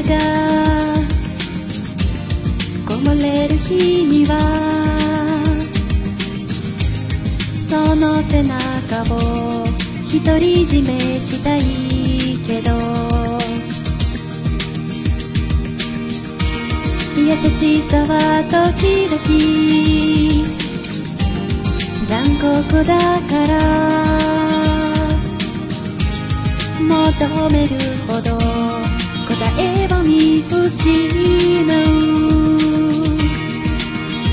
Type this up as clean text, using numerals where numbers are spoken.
がこもれる日にはその背中を独り占めしたいけど優しさは時々残酷だから求めるほど答えを見失う